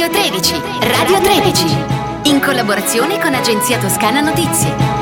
Radio 13, Radio 13, in collaborazione con Agenzia Toscana Notizie.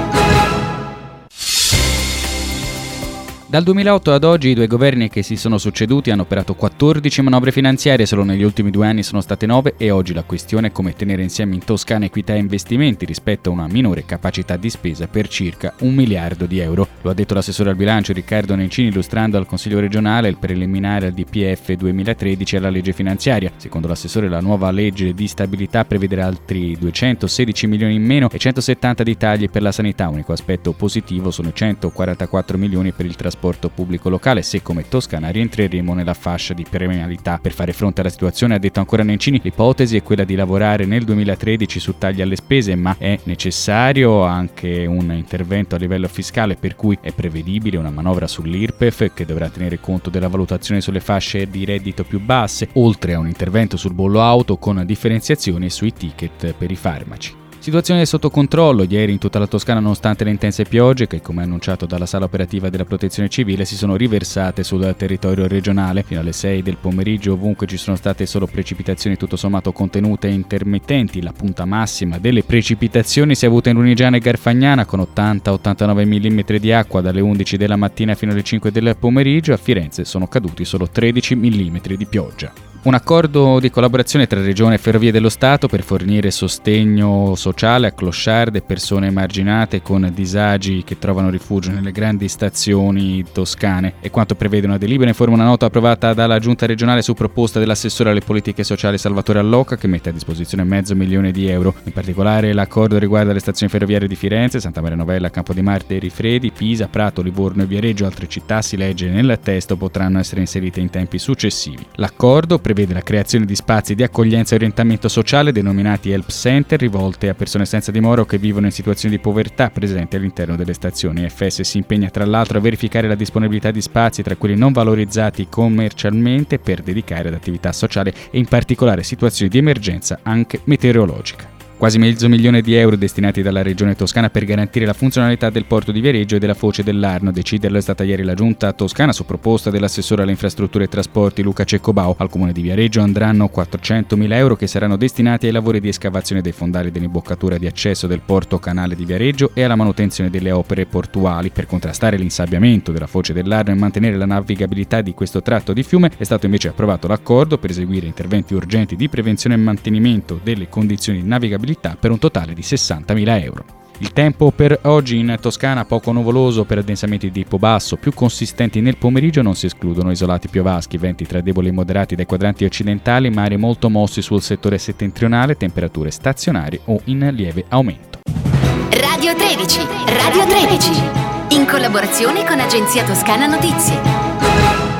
Dal 2008 ad oggi i due governi che si sono succeduti hanno operato 14 manovre finanziarie, solo negli ultimi 2 anni sono state 9 e oggi la questione è come tenere insieme in Toscana equità e investimenti rispetto a una minore capacità di spesa per circa 1 miliardo di euro. Lo ha detto l'assessore al bilancio Riccardo Nencini illustrando al Consiglio regionale il preliminare al DPF 2013 e alla legge finanziaria. Secondo l'assessore la nuova legge di stabilità prevederà altri 216 milioni in meno e 170 di tagli per la sanità. Unico aspetto positivo sono i 144 milioni per il trasporto pubblico locale, se come Toscana rientreremo nella fascia di premialità. Per fare fronte alla situazione, ha detto ancora Nencini, l'ipotesi è quella di lavorare nel 2013 su tagli alle spese, ma è necessario anche un intervento a livello fiscale, per cui è prevedibile una manovra sull'IRPEF che dovrà tenere conto della valutazione sulle fasce di reddito più basse, oltre a un intervento sul bollo auto con differenziazioni sui ticket per i farmaci. Situazione sotto controllo ieri in tutta la Toscana nonostante le intense piogge che, come annunciato dalla sala operativa della Protezione Civile, si sono riversate sul territorio regionale. Fino alle 6 del pomeriggio ovunque ci sono state solo precipitazioni tutto sommato contenute e intermittenti. La punta massima delle precipitazioni si è avuta in Lunigiana e Garfagnana con 80-89 mm di acqua dalle 11 della mattina fino alle 5 del pomeriggio. A Firenze sono caduti solo 13 mm di pioggia. Un accordo di collaborazione tra Regione e Ferrovie dello Stato per fornire sostegno sociale a clochard e persone emarginate con disagi che trovano rifugio nelle grandi stazioni toscane. E quanto prevede una delibera informa una nota approvata dalla Giunta regionale su proposta dell'assessore alle politiche sociali Salvatore Allocca, che mette a disposizione €500.000. In particolare l'accordo riguarda le stazioni ferroviarie di Firenze, Santa Maria Novella, Campo di Marte e Rifredi, Pisa, Prato, Livorno e Viareggio. Altre città, si legge nel testo, potranno essere inserite in tempi successivi. L'accordo prevede la creazione di spazi di accoglienza e orientamento sociale denominati Help Center, rivolte a persone senza dimora o che vivono in situazioni di povertà presenti all'interno delle stazioni. FS si impegna tra l'altro a verificare la disponibilità di spazi tra quelli non valorizzati commercialmente per dedicare ad attività sociali e in particolare situazioni di emergenza anche meteorologica. Quasi €500.000 destinati dalla Regione Toscana per garantire la funzionalità del porto di Viareggio e della foce dell'Arno. A deciderlo è stata ieri la Giunta Toscana su proposta dell'assessore alle infrastrutture e trasporti Luca Ceccobao. Al comune di Viareggio andranno €400.000 che saranno destinati ai lavori di escavazione dei fondali dell'imboccatura di accesso del porto canale di Viareggio e alla manutenzione delle opere portuali. Per contrastare l'insabbiamento della foce dell'Arno e mantenere la navigabilità di questo tratto di fiume è stato invece approvato l'accordo per eseguire interventi urgenti di prevenzione e mantenimento delle condizioni di navigabilità per un totale di €60.000. Il tempo per oggi in Toscana poco nuvoloso per addensamenti di tipo basso, più consistenti nel pomeriggio, non si escludono isolati piovaschi, venti tra deboli e moderati dai quadranti occidentali, mari molto mossi sul settore settentrionale, temperature stazionarie o in lieve aumento. Radio 13, Radio 13, in collaborazione con Agenzia Toscana Notizie.